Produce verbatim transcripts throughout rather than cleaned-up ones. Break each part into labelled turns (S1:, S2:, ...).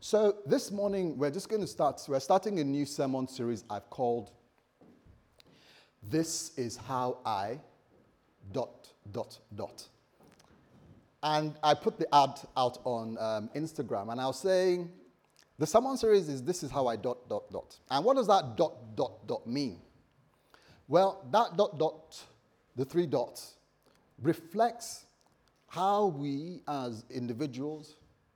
S1: So this morning, we're just going to start, we're starting a new sermon series I've called, This is How I, dot, dot, dot. And I put the ad out on um, Instagram, and I was saying, the sermon series is This is How I, dot, dot, dot. And what does that dot, dot, dot mean? Well, that dot, dot, the three dots, reflects how we as individuals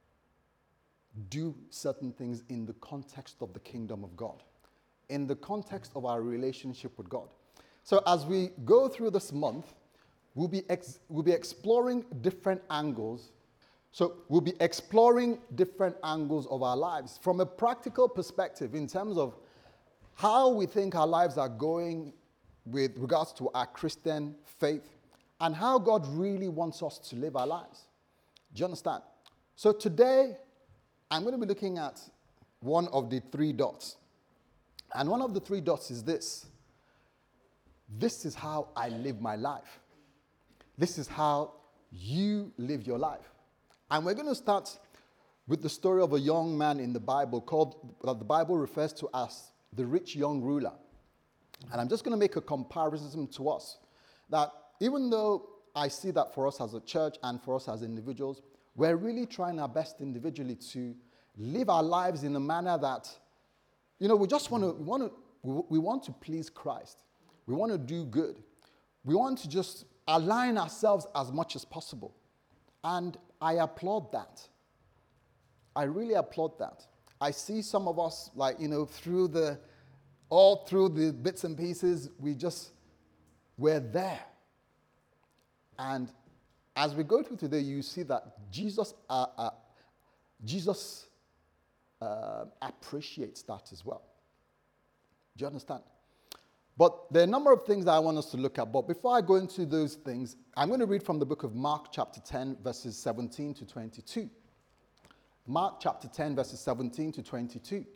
S1: do certain things in the context of the kingdom of God, in the context of our relationship with God. So as we go through this month, we'll be, ex- we'll be exploring different angles. So we'll be exploring different angles of our lives from a practical perspective in terms of how we think our lives are going with regards to our Christian faith and how God really wants us to live our lives. Do you understand? So today, I'm going to be looking at one of the three dots. And one of the three dots is this. This is how I live my life. This is how you live your life. And we're going to start with the story of a young man in the Bible called, that the Bible refers to as the rich young ruler. And I'm just going to make a comparison to us. That even though I see that for us as a church and for us as individuals, we're really trying our best individually to live our lives in a manner that, you know, we just want to, we want to, we, we want to please Christ. We want to do good. We want to just align ourselves as much as possible. And I applaud that. I really applaud that. I see some of us, like, you know, through the, all through the bits and pieces, we just, we're there. And as we go through today, you see that Jesus, uh, uh, Jesus uh, appreciates that as well. Do you understand? But there are a number of things that I want us to look at. But before I go into those things, I'm going to read from the book of Mark chapter ten, verses seventeen to twenty-two. Mark chapter ten, verses seventeen to twenty-two.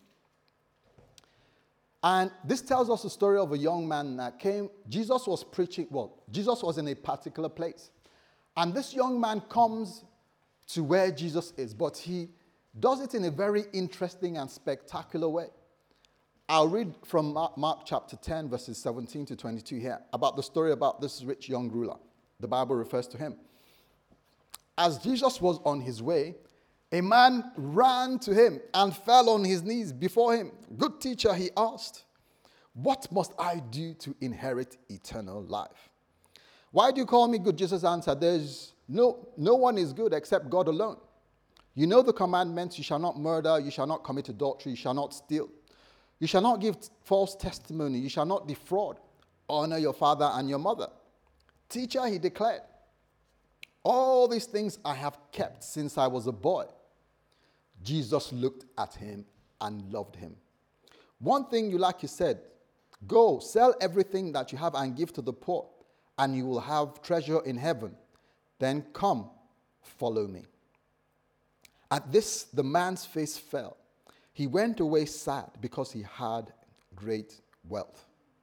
S1: And this tells us the story of a young man that came. Jesus was preaching, well, Jesus was in a particular place. And this young man comes to where Jesus is, but he does it in a very interesting and spectacular way. I'll read from Mark, Mark chapter ten, verses seventeen to twenty-two here, about the story about this rich young ruler. The Bible refers to him. As Jesus was on his way, a man ran to him and fell on his knees before him. "Good teacher," he asked, "what must I do to inherit eternal life?" "Why do you call me good?" Jesus answered. There's no, no one is good except God alone. You know the commandments: you shall not murder, you shall not commit adultery, you shall not steal, you shall not give false testimony, you shall not defraud, honor your father and your mother. "Teacher," he declared, "all these things I have kept since I was a boy." Jesus looked at him and loved him. "One thing you lack," he said. "Go, sell everything that you have and give to the poor, and you will have treasure in heaven. Then come, follow me." At this, the man's face fell. He went away sad because he had great wealth.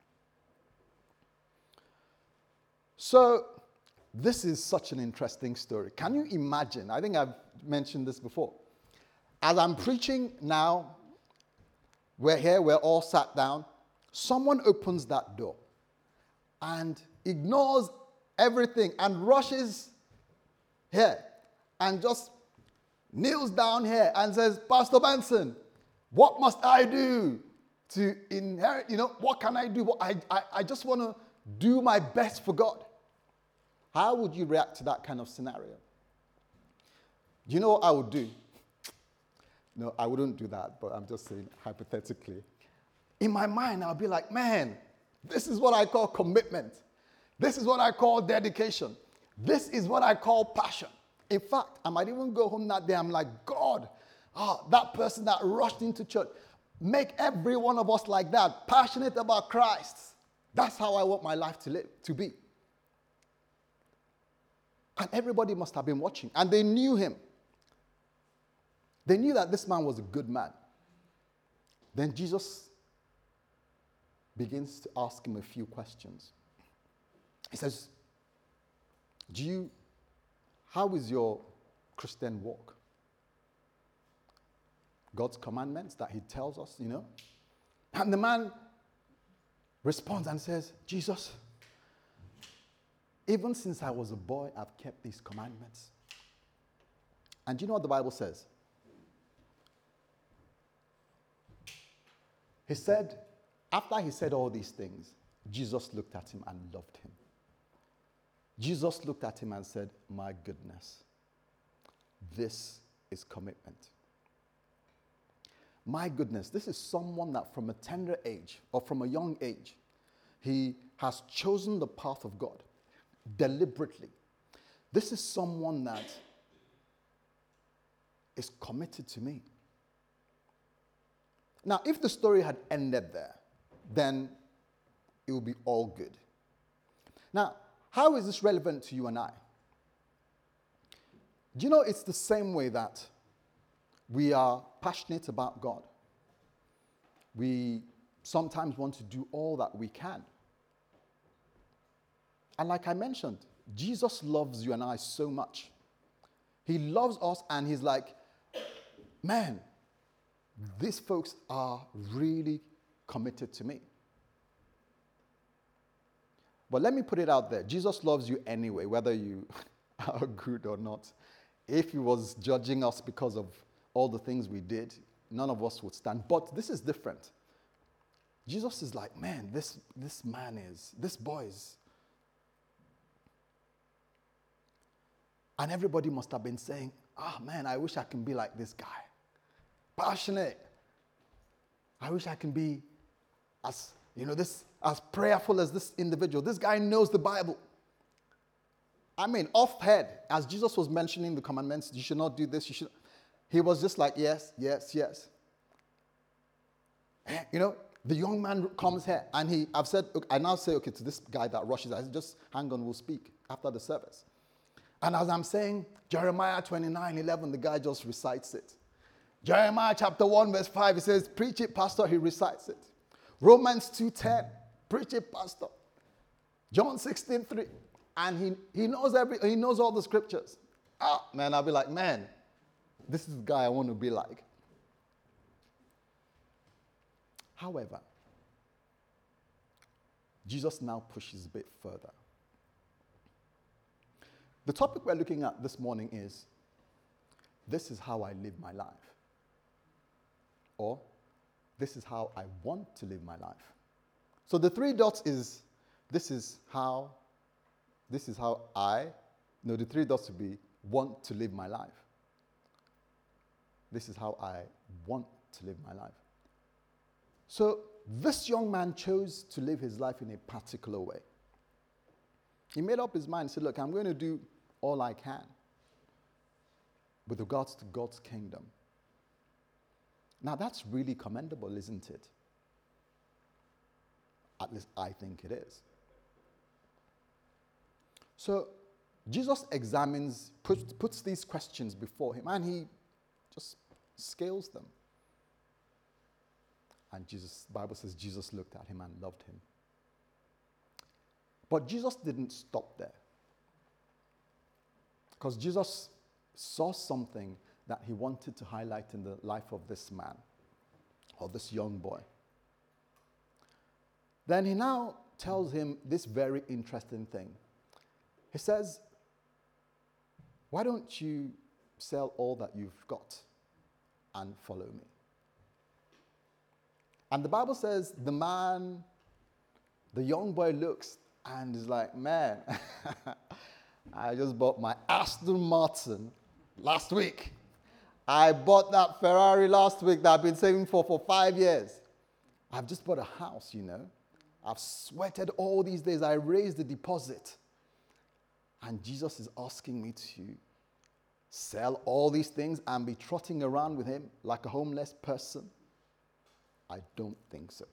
S1: So, this is such an interesting story. Can you imagine? I think I've mentioned this before. As I'm preaching now, we're here, we're all sat down. Someone opens that door and ignores everything and rushes here and just kneels down here and says, "Pastor Benson, what must I do to inherit, you know, what can I do? What, I, I, I just want to do my best for God." How would you react to that kind of scenario? Do you know what I would do? No, I wouldn't do that, but I'm just saying hypothetically. In my mind, I'll be like, man, this is what I call commitment. This is what I call dedication. This is what I call passion. In fact, I might even go home that day, I'm like, God, oh, that person that rushed into church, make every one of us like that, passionate about Christ. That's how I want my life to live, to be. And everybody must have been watching. And they knew him. They knew that this man was a good man. Then Jesus begins to ask him a few questions. He says, Do you, how is your Christian walk? God's commandments that he tells us, you know. And the man responds and says, Jesus, even since I was a boy, I've kept these commandments. And do you know what the Bible says? He said, after he said all these things, Jesus looked at him and loved him. Jesus looked at him and said, my goodness, this is commitment. My goodness, this is someone that from a tender age or from a young age, he has chosen the path of God deliberately. This is someone that is committed to me. Now, if the story had ended there, then it would be all good. Now, how is this relevant to you and I? Do you know it's the same way that we are passionate about God? We sometimes want to do all that we can. And like I mentioned, Jesus loves you and I so much. He loves us and he's like, man, these folks are really committed to me. But let me put it out there. Jesus loves you anyway, whether you are good or not. If he was judging us because of all the things we did, none of us would stand. But this is different. Jesus is like, man, this, this man is, this boy is. And everybody must have been saying, ah, oh, man, I wish I can be like this guy. Passionate. I wish I can be as, you know, this, as prayerful as this individual. This guy knows the Bible. I mean, off head, as Jesus was mentioning the commandments, you should not do this, you should. He was just like, yes, yes, yes. You know, the young man comes here, and he, I've said, okay, I now say, okay, to this guy that rushes, I said, just hang on, we'll speak after the service. And as I'm saying, Jeremiah twenty-nine eleven, the guy just recites it. Jeremiah chapter one, verse five, he says, preach it, pastor, he recites it. Romans two ten, preach it, pastor. John sixteen three, and he, he knows every, he knows all the scriptures. Ah, man, I'll be like, man, this is the guy I want to be like. However, Jesus now pushes a bit further. The topic we're looking at this morning is, this is how I live my life. Or, this is how I want to live my life. So the three dots is, this is how, this is how I, no, the three dots would be, want to live my life. This is how I want to live my life. So this young man chose to live his life in a particular way. He made up his mind and said, look, I'm going to do all I can with regards to God's kingdom. Now that's really commendable, isn't it? At least I think it is. So Jesus examines, puts, puts these questions before him, and he just scales them. And Jesus, the Bible says Jesus looked at him and loved him. But Jesus didn't stop there. Because Jesus saw something that he wanted to highlight in the life of this man, or this young boy. Then he now tells him this very interesting thing. He says, why don't you sell all that you've got and follow me? And the Bible says the man, the young boy looks and is like, man, I just bought my Aston Martin last week. I bought that Ferrari last week that I've been saving for for five years. I've just bought a house, you know. I've sweated all these days. I raised the deposit. And Jesus is asking me to sell all these things and be trotting around with him like a homeless person. I don't think so.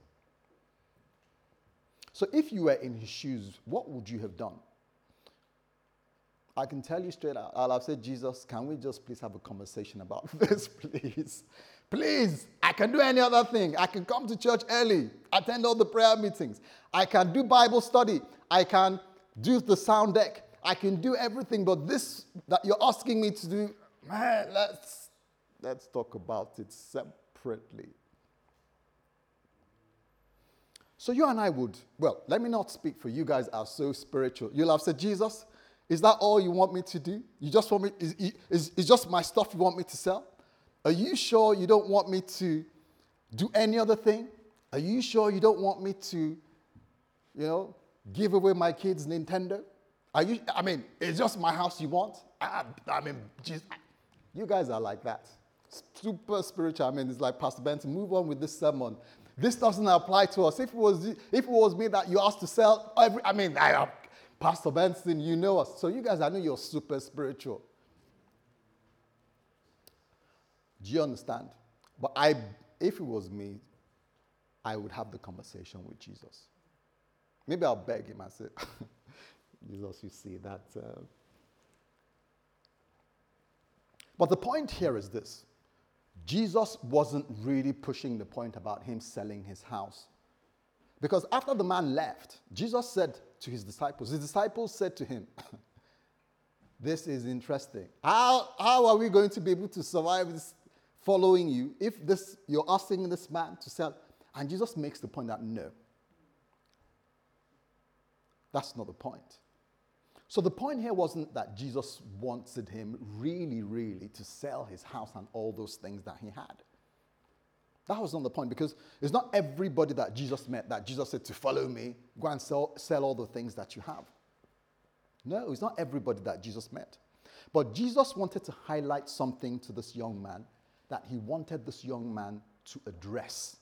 S1: So if you were in his shoes, what would you have done? I can tell you straight out, I'll have said, Jesus, can we just please have a conversation about this, please? Please, I can do any other thing. I can come to church early, attend all the prayer meetings. I can do Bible study. I can do the sound deck. I can do everything, but this that you're asking me to do, man, let's, Let's talk about it separately. So you and I would, well, let me not speak for you guys are so spiritual. You'll have said, Jesus, is that all you want me to do? You just want me, is, is, is just my stuff you want me to sell? Are you sure you don't want me to do any other thing? Are you sure you don't want me to, you know, give away my kids' Nintendo? Are you, I mean, it's just my house you want? I, I mean, Jesus, you guys are like that. Super spiritual. I mean, it's like, Pastor Benson, move on with this sermon. This doesn't apply to us. If it was, if it was me that you asked to sell, every, I mean, I, uh, Pastor Benson, you know us. So you guys, I know you're super spiritual. Do you understand? But I, if it was me, I would have the conversation with Jesus. Maybe I'll beg him and say, Jesus, you see that. Uh... But the point here is this. Jesus wasn't really pushing the point about him selling his house. Because after the man left, Jesus said to his disciples, his disciples said to him, this is interesting. How, how are we going to be able to survive this following you if this you're asking this man to sell? And Jesus makes the point that no, that's not the point. So the point here wasn't that Jesus wanted him really, really to sell his house and all those things that he had. That was not the point, because it's not everybody that Jesus met that Jesus said to follow me, go and sell, sell all the things that you have. No, it's not everybody that Jesus met. But Jesus wanted to highlight something to this young man that he wanted this young man to address.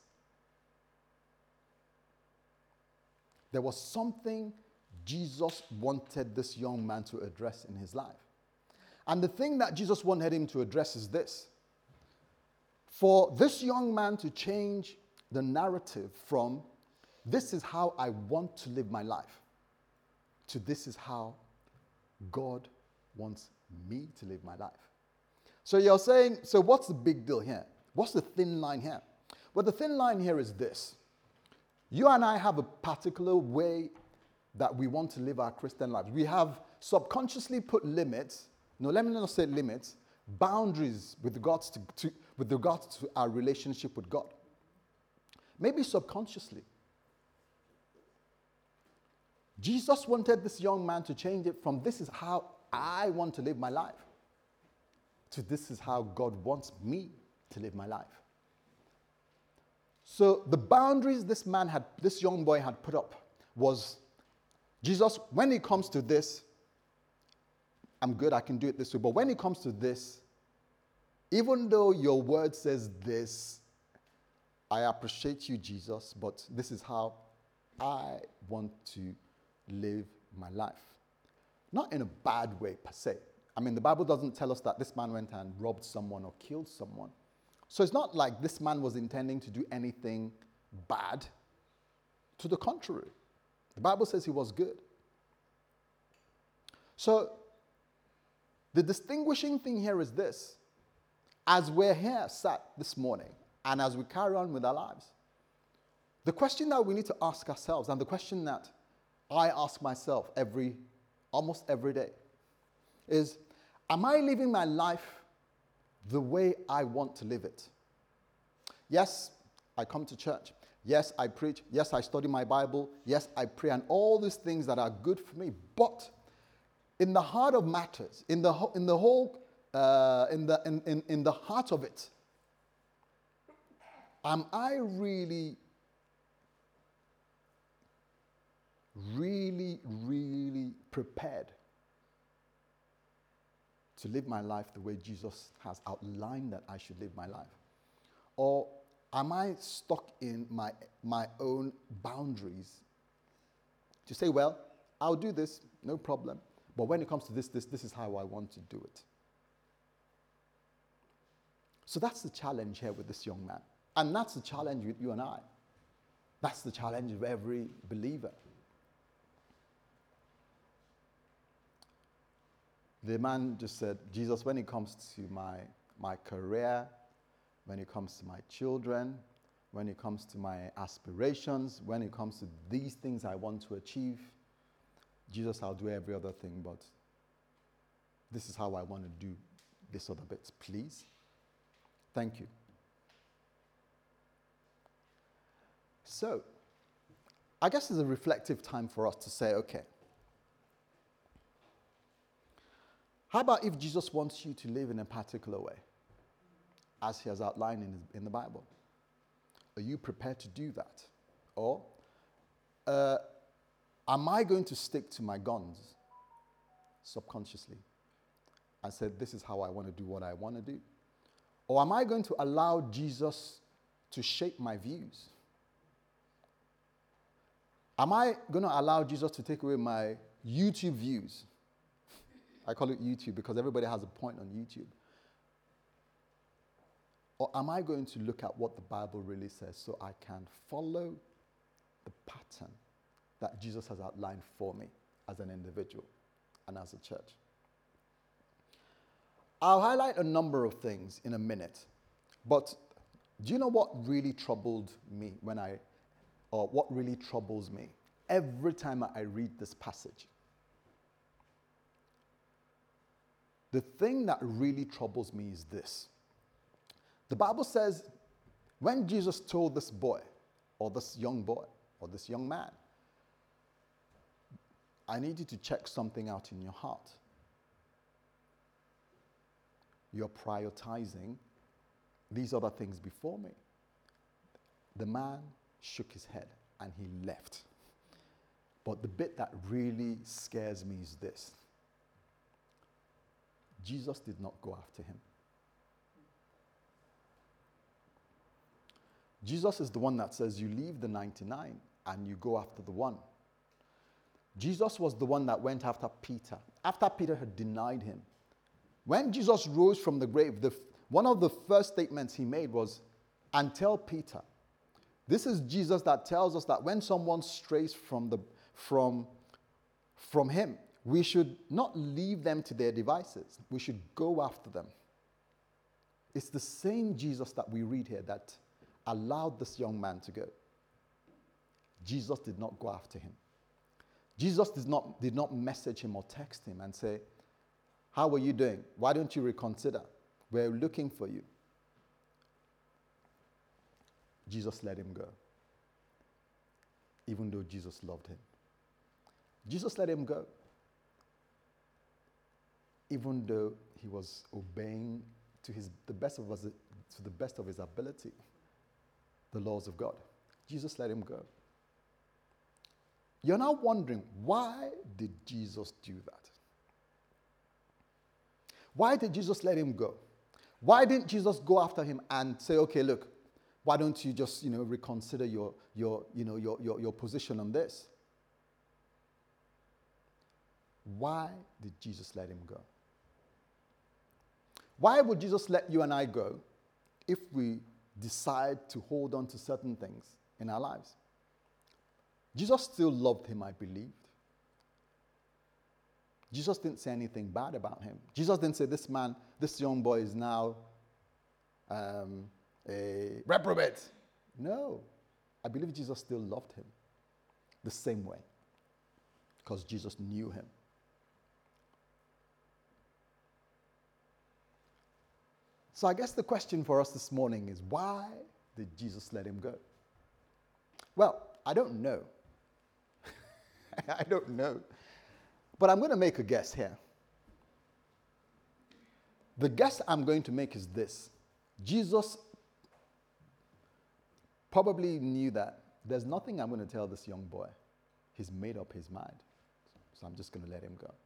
S1: There was something Jesus wanted this young man to address in his life. And the thing that Jesus wanted him to address is this. For this young man to change the narrative from, this is how I want to live my life, to this is how God wants me to live my life. So you're saying, so what's the big deal here? What's the thin line here? Well, the thin line here is this. You and I have a particular way that we want to live our Christian lives. We have subconsciously put limits, no, let me not say limits, boundaries with regards to, to, with regards to our relationship with God. Maybe subconsciously. Jesus wanted this young man to change it from this is how I want to live my life to this is how God wants me to live my life. So the boundaries this man had, this young boy had put up was, Jesus, when it comes to this, I'm good, I can do it this way. But when it comes to this, even though your word says this, I appreciate you, Jesus, but this is how I want to live my life. Not in a bad way per se. I mean, the Bible doesn't tell us that this man went and robbed someone or killed someone. So it's not like this man was intending to do anything bad. To the contrary. The Bible says he was good. So, the distinguishing thing here is this. As we're here sat this morning, and as we carry on with our lives, the question that we need to ask ourselves, and the question that I ask myself every, almost every day, is, am I living my life the way I want to live it? Yes, I come to church. Yes, I preach. Yes, I study my Bible. Yes, I pray, and all these things that are good for me. But in the heart of matters, in the ho- in the whole, uh, in the in, in, in the heart of it, am I really, really, really prepared to live my life the way Jesus has outlined that I should live my life? Or am I stuck in my, my own boundaries to say, well, I'll do this, no problem. But when it comes to this, this, this is how I want to do it. So that's the challenge here with this young man. And that's the challenge with you and I. That's the challenge of every believer. The man just said, Jesus, when it comes to my, my career, when it comes to my children, when it comes to my aspirations, when it comes to these things I want to achieve, Jesus, I'll do every other thing, but this is how I want to do this other bit, please. Thank you. So, I guess it's a reflective time for us to say, okay, how about if Jesus wants you to live in a particular way, as he has outlined in, in the Bible? Are you prepared to do that? Or uh, am I going to stick to my guns subconsciously and say, this is how I want to do what I want to do? Or am I going to allow Jesus to shape my views? Am I going to allow Jesus to take away my YouTube views? I call it YouTube because everybody has a point on YouTube. Or am I going to look at what the Bible really says so I can follow the pattern that Jesus has outlined for me as an individual and as a church? I'll highlight a number of things in a minute, but do you know what really troubled me when I, or what really troubles me every time I read this passage? The thing that really troubles me is this. The Bible says, when Jesus told this boy, or this young boy, or this young man, I need you to check something out in your heart. You're prioritizing these other things before me. The man shook his head and he left. But the bit that really scares me is this. Jesus did not go after him. Jesus is the one that says you leave the ninety-nine and you go after the one. Jesus was the one that went after Peter, after Peter had denied him. When Jesus rose from the grave, the, one of the first statements he made was, and tell Peter. This is Jesus that tells us that when someone strays from, the, from, from him, we should not leave them to their devices. We should go after them. It's the same Jesus that we read here that allowed this young man to go. Jesus did not go after him. Jesus did not, did not message him or text him and say, how are you doing? Why don't you reconsider? We're looking for you. Jesus let him go, even though Jesus loved him. Jesus let him go, even though he was obeying to his, the best of us, to the best of his ability, the laws of God. Jesus let him go. You're now wondering, why did Jesus do that? Why did Jesus let him go? Why didn't Jesus go after him and say, okay, look, why don't you just, you know, reconsider your, your, you know, your, your, your position on this? Why did Jesus let him go? Why would Jesus let you and I go if we decide to hold on to certain things in our lives? Jesus still loved him, I believed. Jesus didn't say anything bad about him. Jesus didn't say this man, this young boy is now um, a reprobate. No. I believe Jesus still loved him the same way because Jesus knew him. So I guess the question for us this morning is, why did Jesus let him go? Well, I don't know. I don't know. But I'm going to make a guess here. The guess I'm going to make is this. Jesus probably knew that there's nothing I'm going to tell this young boy. He's made up his mind. So I'm just going to let him go.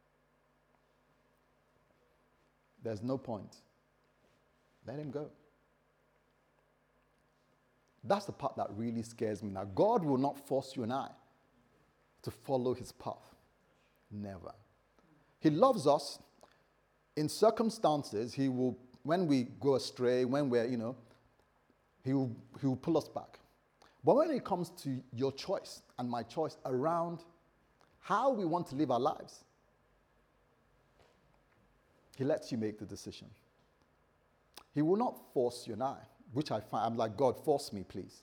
S1: There's no point. Let him go. That's the part that really scares me. Now, God will not force you and I to follow his path. Never. He loves us. In circumstances, he will, when we go astray, when we're, you know, he will, he will pull us back. But when it comes to your choice and my choice around how we want to live our lives, he lets you make the decision. He will not force you and I, which I find, I'm like, God, force me, please.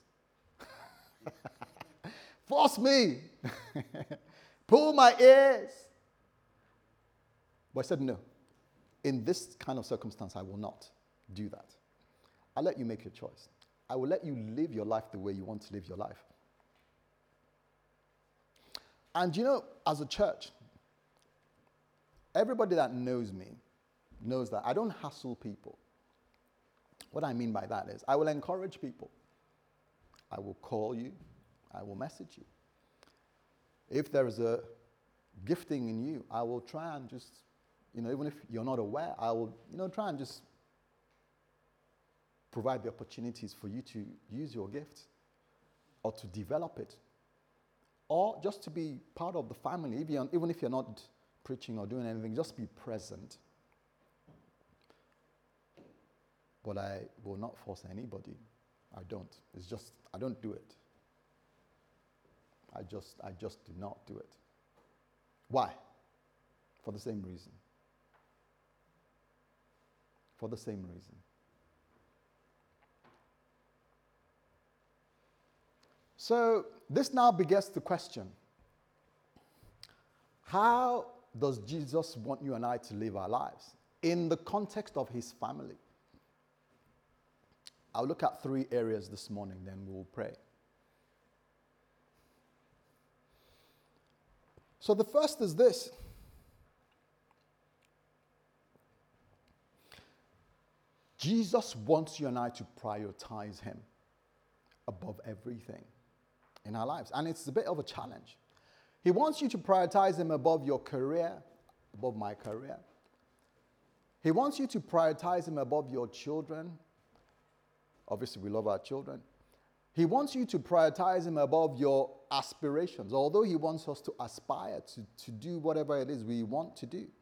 S1: Force me. Pull my ears. But I said, no. In this kind of circumstance, I will not do that. I'll let you make your choice. I will let you live your life the way you want to live your life. And you know, as a church, everybody that knows me knows that I don't hassle people. What I mean by that is I will encourage people. I will call you. I will message you. If there is a gifting in you, I will try and just, you know, even if you're not aware, I will, you know, try and just provide the opportunities for you to use your gift or to develop it or just to be part of the family, even, even if you're not preaching or doing anything, just be present. But I will not force anybody. I don't. It's just, I don't do it. I just, I just do not do it. Why? For the same reason. For the same reason. So this now begets the question, how does Jesus want you and I to live our lives in the context of his family? I'll look at three areas this morning, then we'll pray. So the first is this. Jesus wants you and I to prioritize him above everything in our lives. And it's a bit of a challenge. He wants you to prioritize him above your career, above my career. He wants you to prioritize him above your children. Obviously, we love our children. He wants you to prioritize him above your aspirations, although he wants us to aspire to, to do whatever it is we want to do.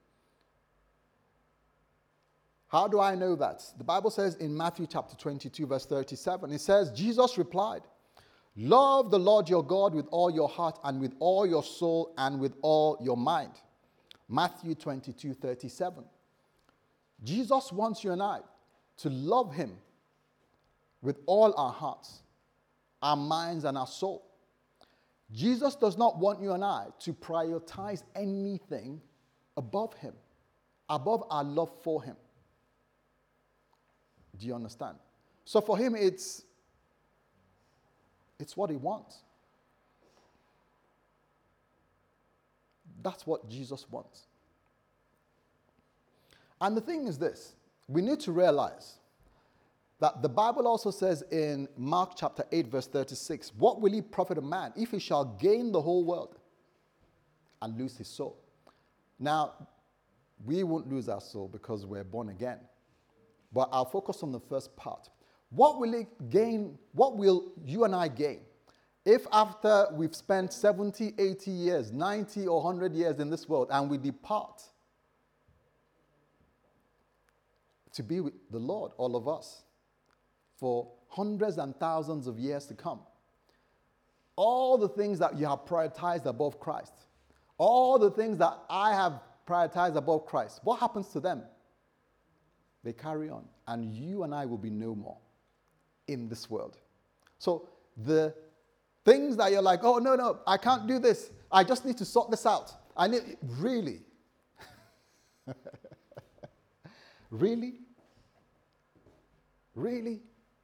S1: How do I know that? The Bible says in Matthew chapter twenty-two, verse thirty-seven, it says, Jesus replied, love the Lord your God with all your heart and with all your soul and with all your mind. Matthew twenty-two, thirty-seven. Jesus wants you and I to love him with all our hearts, our minds, and our soul. Jesus does not want you and I to prioritize anything above him, above our love for him. Do you understand? So for him, it's, it's what he wants. That's what Jesus wants. And the thing is this, we need to realize that the Bible also says in Mark chapter eight, verse thirty-six, what will he profit a man if he shall gain the whole world and lose his soul? Now, we won't lose our soul because we're born again. But I'll focus on the first part. What will it gain? What will you and I gain if after we've spent seventy, eighty years, ninety or one hundred years in this world and we depart to be with the Lord, all of us, for hundreds and thousands of years to come? All the things that you have prioritized above Christ, all the things that I have prioritized above Christ, what happens to them? They carry on, and you and I will be no more in this world. So the things that you're like, oh, no, no, I can't do this. I just need to sort this out. I need, really? Really? Really?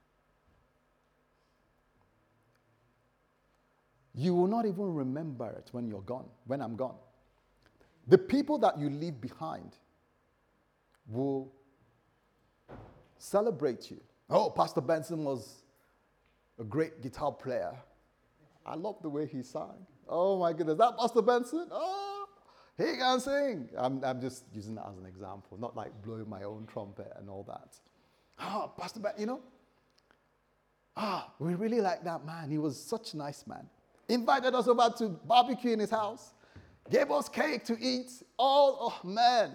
S1: You will not even remember it when you're gone, when I'm gone. The people that you leave behind will celebrate you. Oh, Pastor Benson was a great guitar player. I love the way he sang. Oh my goodness, that Pastor Benson? Oh, he can sing. I'm, I'm just using that as an example, not like blowing my own trumpet and all that. Oh, Pastor Benson, you know? Ah, we really like that man. He was such a nice man. Invited us over to barbecue in his house. Gave us cake to eat. All, oh man.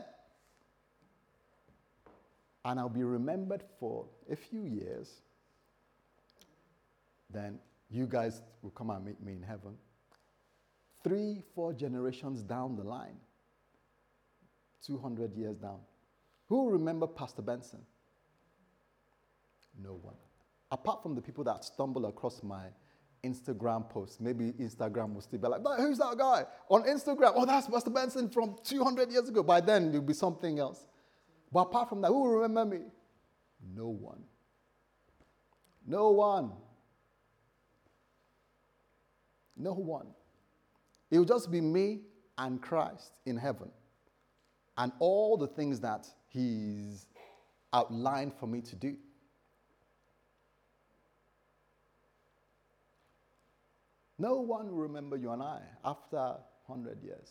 S1: And I'll be remembered for a few years. Then you guys will come and meet me in heaven. Three, four generations down the line. two hundred years down. Who will remember Pastor Benson? No one. Apart from the people that stumble across my Instagram posts. Maybe Instagram will still be like, who's that guy? On Instagram, oh, that's Pastor Benson from two hundred years ago. By then, there'll be something else. But apart from that, who will remember me? No one. No one. No one. It will just be me and Christ in heaven. And all the things that he's outlined for me to do. No one will remember you and I after one hundred years.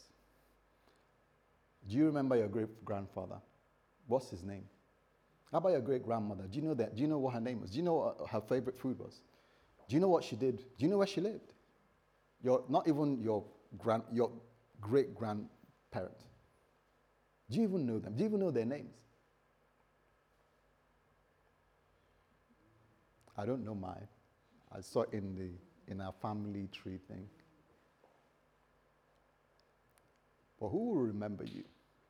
S1: Do you remember your great-grandfather? What's his name? How about your great-grandmother? Do you know that? Do you know what her name was? Do you know what her favorite food was? Do you know what she did? Do you know where she lived? Your, not even your, grand, your great-grandparent. Do you even know them? Do you even know their names? I don't know mine. I saw it in the in our family tree thing. But who will remember you?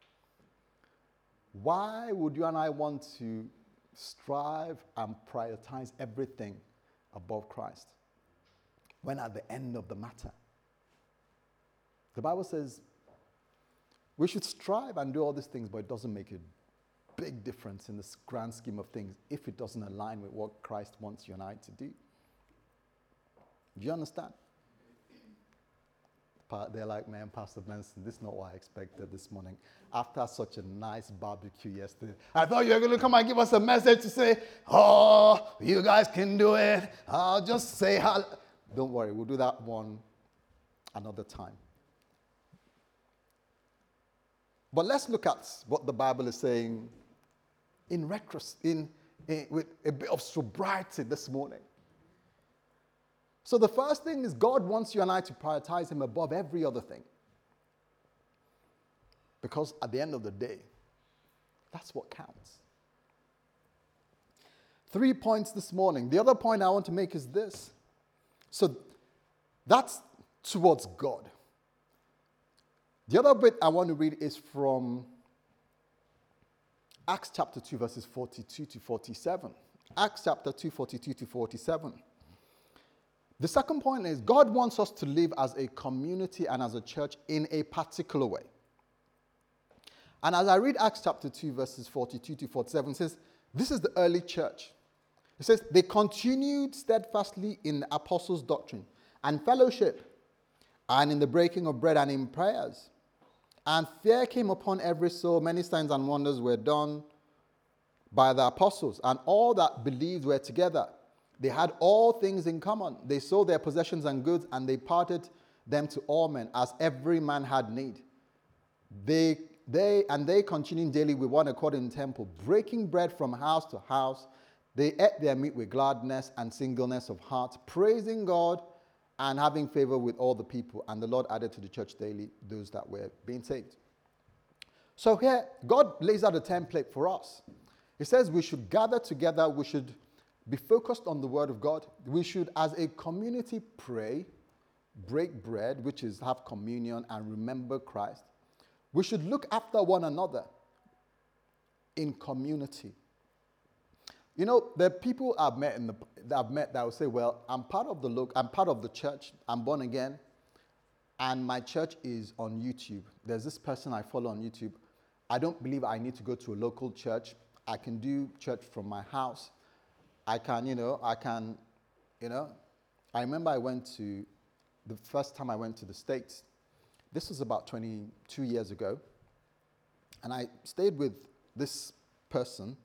S1: Why would you and I want to strive and prioritize everything above Christ when at the end of the matter, the Bible says we should strive and do all these things, but it doesn't make a big difference in this grand scheme of things if it doesn't align with what Christ wants you and I to do. Do you understand? They're like, man, Pastor Benson, this is not what I expected this morning. After such a nice barbecue yesterday, I thought you were going to come and give us a message to say, oh, you guys can do it. I'll just say hello. Don't worry, we'll do that one another time. But let's look at what the Bible is saying in retrospect, in, in, with a bit of sobriety this morning. So the first thing is God wants you and I to prioritize him above every other thing. Because at the end of the day, that's what counts. Three points this morning. The other point I want to make is this. So that's towards God. The other bit I want to read is from Acts chapter two, verses forty-two to forty-seven. Acts chapter two, forty-two to forty-seven. The second point is God wants us to live as a community and as a church in a particular way. And as I read Acts chapter two, verses forty-two to forty-seven, it says, this is the early church. It says, they continued steadfastly in the apostles' doctrine and fellowship and in the breaking of bread and in prayers. And fear came upon every soul. Many signs and wonders were done by the apostles. And all that believed were together. They had all things in common. They sold their possessions and goods, and they parted them to all men, as every man had need. They, they, and they continued daily with one accord in the temple, breaking bread from house to house. They ate their meat with gladness and singleness of heart, praising God and having favor with all the people. And the Lord added to the church daily those that were being saved. So here, God lays out a template for us. He says we should gather together, we should be focused on the word of God. We should, as a community, pray, break bread, which is have communion, and remember Christ. We should look after one another in community. You know, there are people I've met in the that I've met that will say, well, I'm part of the look, I'm part of the church, I'm born again, and my church is on YouTube. There's this person I follow on YouTube. I don't believe I need to go to a local church. I can do church from my house. I can, you know, I can, you know. I remember I went to, the first time I went to the States, this was about twenty-two years ago, and I stayed with this person,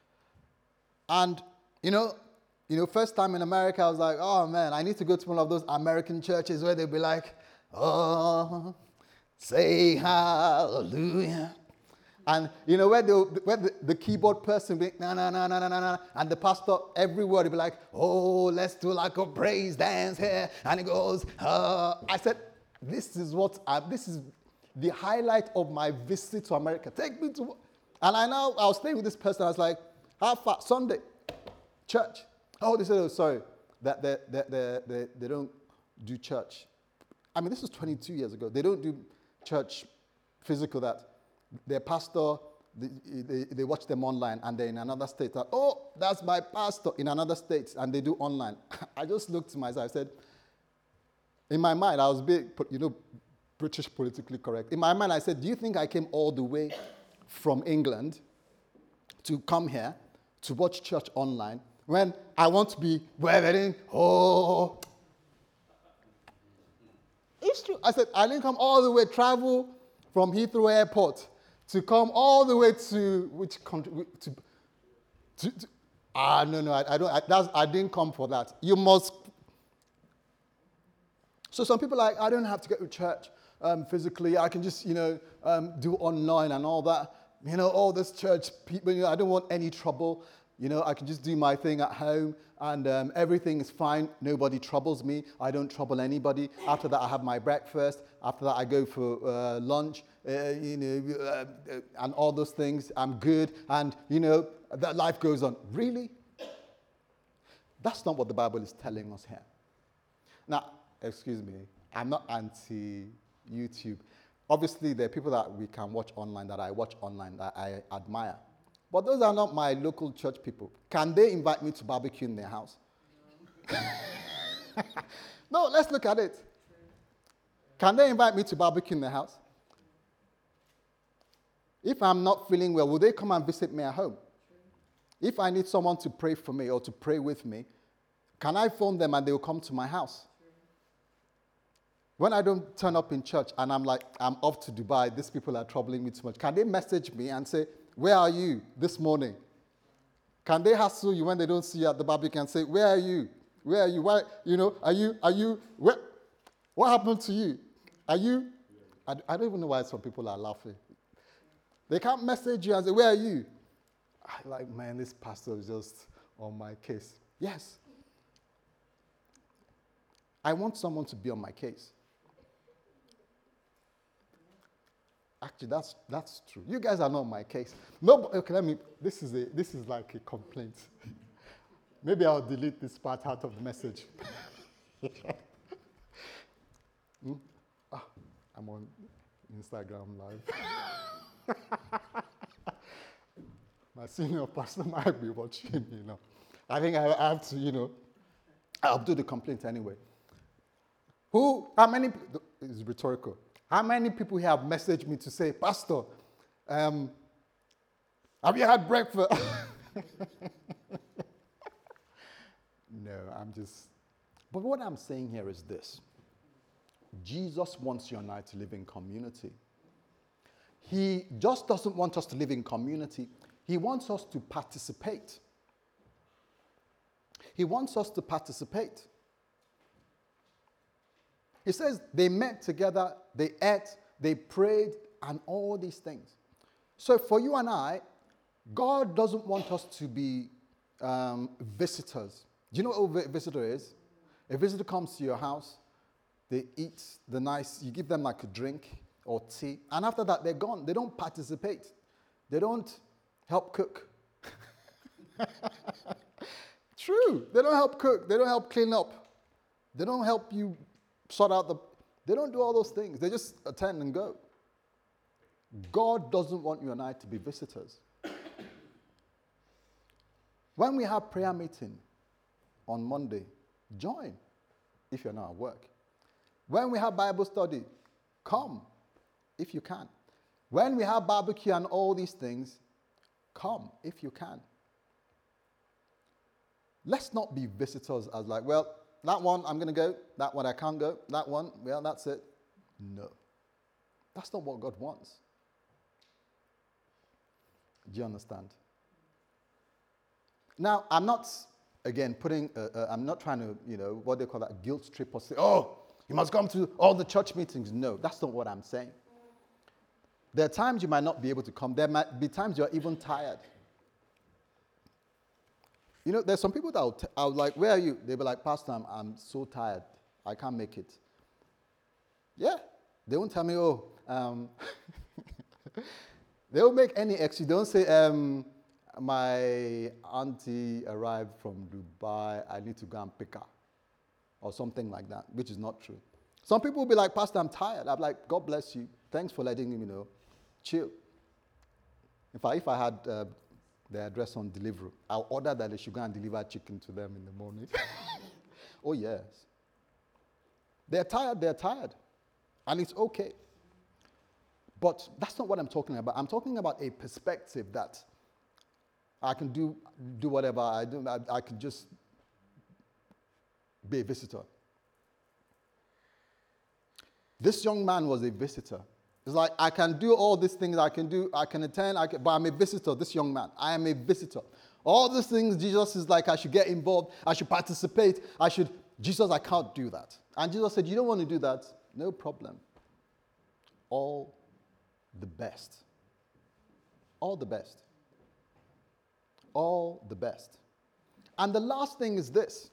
S1: and, you know, you know, first time in America, I was like, oh man, I need to go to one of those American churches where they'll be like, oh, say hallelujah. And, you know, where the, where the, the keyboard person be, na, na, na, na, na, na, and the pastor, every word, he'll be like, oh, let's do like a praise dance here. And he goes, uh, I said, this is what, I, this is the highlight of my visit to America. Take me to, and I know, I was staying with this person, I was like, how far? Sunday, church. Oh, they said, oh, sorry, that they, they, they, they, they don't do church. I mean, this was twenty-two years ago. They don't do church physical that. Their pastor, they, they, they watch them online, and they're in another state. Like, oh, that's my pastor in another state, and they do online. I just looked to myself. I said, in my mind, I was big, you know, British politically correct. In my mind, I said, do you think I came all the way from England to come here to watch church online? when I want to be wearing, oh. It's true. I said, I didn't come all the way, travel from Heathrow Airport to come all the way to which country? To, to, to, ah, no, no, I, I don't. I, that's, I didn't come for that. You must. So some people are like, I don't have to go to church um, physically. I can just, you know, um, do online and all that. You know, all this church people. You know, I don't want any trouble. You know, I can just do my thing at home and um, everything is fine. Nobody troubles me. I don't trouble anybody. After that, I have my breakfast. After that, I go for uh, lunch, uh, you know, uh, uh, and all those things. I'm good. And, you know, that life goes on. Really? That's not what the Bible is telling us here. Now, excuse me, I'm not anti-YouTube. Obviously, there are people that we can watch online, that I watch online, that I admire. But those are not my local church people. Can they invite me to barbecue in their house? No, let's look at it. Can they invite me to barbecue in their house? If I'm not feeling well, will they come and visit me at home? If I need someone to pray for me or to pray with me, can I phone them and they will come to my house? When I don't turn up in church and I'm like, I'm off to Dubai, these people are troubling me too much, can they message me and say, where are you this morning? Can they hassle you when they don't see you at the barbecue and say, where are you? Where are you? Why, you know, are you, are you, where, what happened to you? Are you, I, I don't even know why some people are laughing. They can't message you and say, where are you? I like, man, this pastor is just on my case. Yes. I want someone to be on my case. Actually, that's that's true. You guys are not my case. No, okay, let me, this is, a, this is like a complaint. Maybe I'll delete this part out of the message. hmm? ah, I'm on Instagram Live. My senior pastor might be watching, you know. I think I have to, you know, I'll do the complaint anyway. Who, how many, it's rhetorical. How many people here have messaged me to say, Pastor, um, have you had breakfast? No, I'm just, but what I'm saying here is this. Jesus wants you and I to live in community. He just doesn't want us to live in community. He wants us to participate. He wants us to participate. He says they met together, they ate, they prayed, and all these things. So for you and I, God doesn't want us to be um, visitors. Do you know what a visitor is? A visitor comes to your house, they eat the nice, you give them like a drink or tea, and after that they're gone. They don't participate. They don't help cook. True. They don't help cook. They don't help clean up. They don't help you sort out the, they don't do all those things. They just attend and go. God doesn't want you and I to be visitors. When we have prayer meeting on Monday, join if you're not at work. When we have Bible study, come if you can. When we have barbecue and all these things, come if you can. Let's not be visitors as like, well, that one, I'm going to go. That one, I can't go. That one, well, that's it. No. That's not what God wants. Do you understand? Now, I'm not, again, putting, uh, uh, I'm not trying to, you know, what they call that, guilt trip or say, oh, you must come to all the church meetings. No, that's not what I'm saying. There are times you might not be able to come. There might be times you're even tired. You know, there's some people that I'll, t- I'll like, where are you? They'll be like, Pastor, I'm, I'm so tired. I can't make it. Yeah. They won't tell me, oh, um, they won't make any excuse. They don't say, um, my auntie arrived from Dubai. I need to go and pick her. Or something like that, which is not true. Some people will be like, Pastor, I'm tired. I'm like, God bless you. Thanks for letting me know. Chill. In fact, if I had uh, the address on delivery, I'll order that they should go and deliver chicken to them in the morning. Oh, yes. They're tired, they're tired. And it's okay. But that's not what I'm talking about. I'm talking about a perspective that I can do, do whatever I do. I, I can just be a visitor. This young man was a visitor. It's like, I can do all these things. I can do, I can attend, I can, but I'm a visitor, this young man. I am a visitor. All these things, Jesus is like, I should get involved. I should participate. I should, Jesus, I can't do that. And Jesus said, you don't want to do that? No problem. All the best. All the best. All the best. And the last thing is this.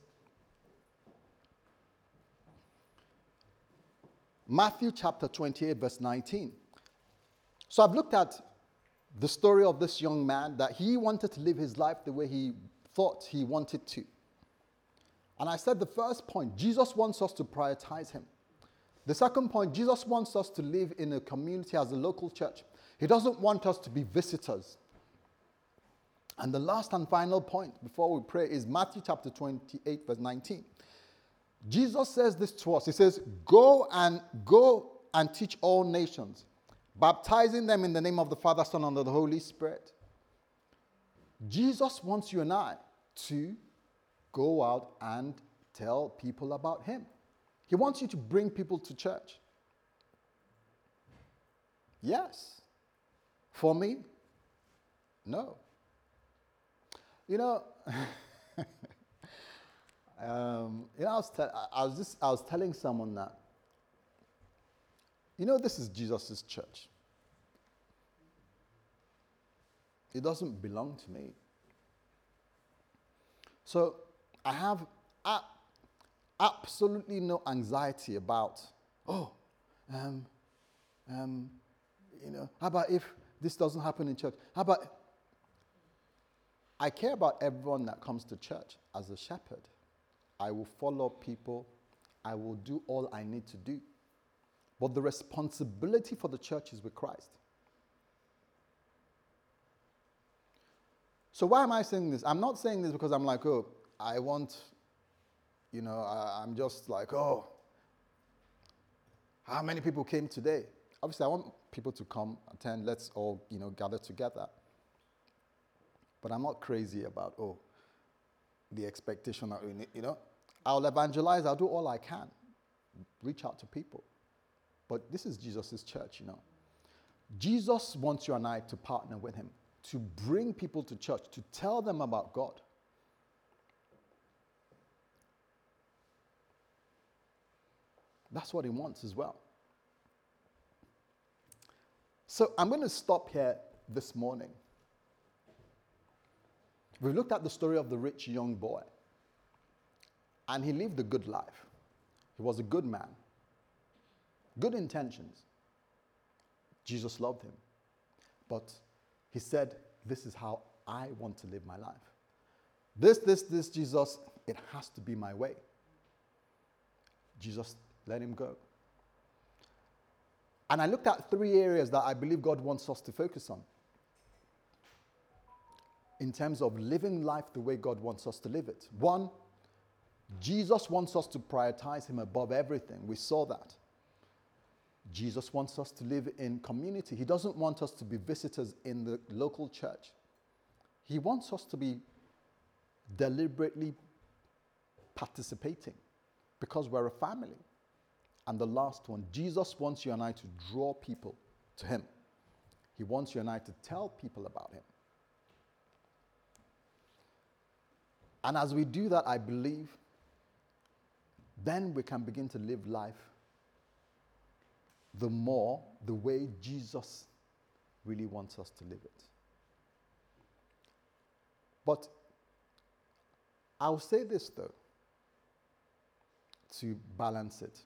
S1: Matthew chapter twenty-eight, verse nineteen. So I've looked at the story of this young man, that he wanted to live his life the way he thought he wanted to. And I said the first point, Jesus wants us to prioritize him. The second point, Jesus wants us to live in a community as a local church. He doesn't want us to be visitors. And the last and final point before we pray is Matthew chapter twenty-eight, verse nineteen. Jesus says this to us. He says, go and go and teach all nations, baptizing them in the name of the Father, Son, and of the Holy Spirit. Jesus wants you and I to go out and tell people about him. He wants you to bring people to church. Yes. For me? No. You know, um, you know, I was, te- I was just, I was telling someone that, you know, this is Jesus' church. It doesn't belong to me. So I have a- absolutely no anxiety about, oh, um, um, you know, how about if this doesn't happen in church? How about, I care about everyone that comes to church as a shepherd. I will follow people. I will do all I need to do. But the responsibility for the church is with Christ. So why am I saying this? I'm not saying this because I'm like, oh, I want, you know, I, I'm just like, oh, how many people came today? Obviously, I want people to come, attend, let's all, you know, gather together. But I'm not crazy about, oh, the expectation that we need, you know. I'll evangelize, I'll do all I can. Reach out to people. But this is Jesus' church, you know. Jesus wants you and I to partner with him, to bring people to church, to tell them about God. That's what he wants as well. So I'm going to stop here this morning. We've looked at the story of the rich young boy. And he lived a good life. He was a good man. Good intentions. Jesus loved him. But he said, this is how I want to live my life. This, this, this, Jesus, it has to be my way. Jesus let him go. And I looked at three areas that I believe God wants us to focus on in terms of living life the way God wants us to live it. One, Jesus wants us to prioritize him above everything. We saw that. Jesus wants us to live in community. He doesn't want us to be visitors in the local church. He wants us to be deliberately participating because we're a family. And the last one, Jesus wants you and I to draw people to him. He wants you and I to tell people about him. And as we do that, I believe, then we can begin to live life the more the way Jesus really wants us to live it. But I'll say this, though, to balance it.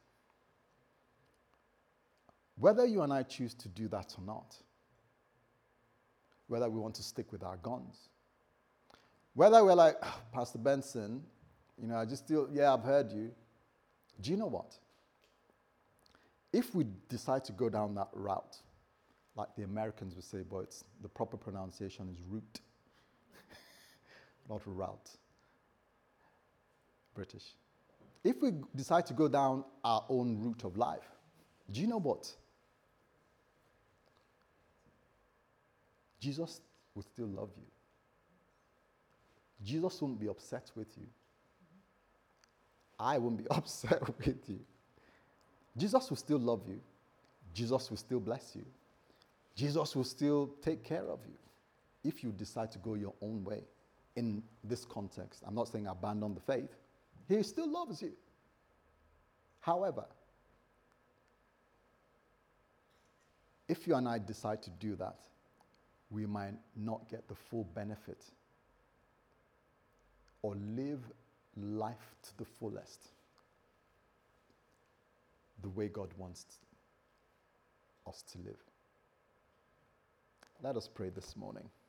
S1: Whether you and I choose to do that or not, whether we want to stick with our guns, whether we're like, oh, Pastor Benson, you know, I just still, yeah, I've heard you. Do you know what? If we decide to go down that route, like the Americans would say, but it's, the proper pronunciation is route, not route. British. If we decide to go down our own route of life, do you know what? Jesus will still love you. Jesus won't be upset with you. I won't be upset with you. Jesus will still love you. Jesus will still bless you. Jesus will still take care of you if you decide to go your own way in this context. I'm not saying abandon the faith. He still loves you. However, if you and I decide to do that, we might not get the full benefit or live life to the fullest the way God wants us to live. Let us pray this morning.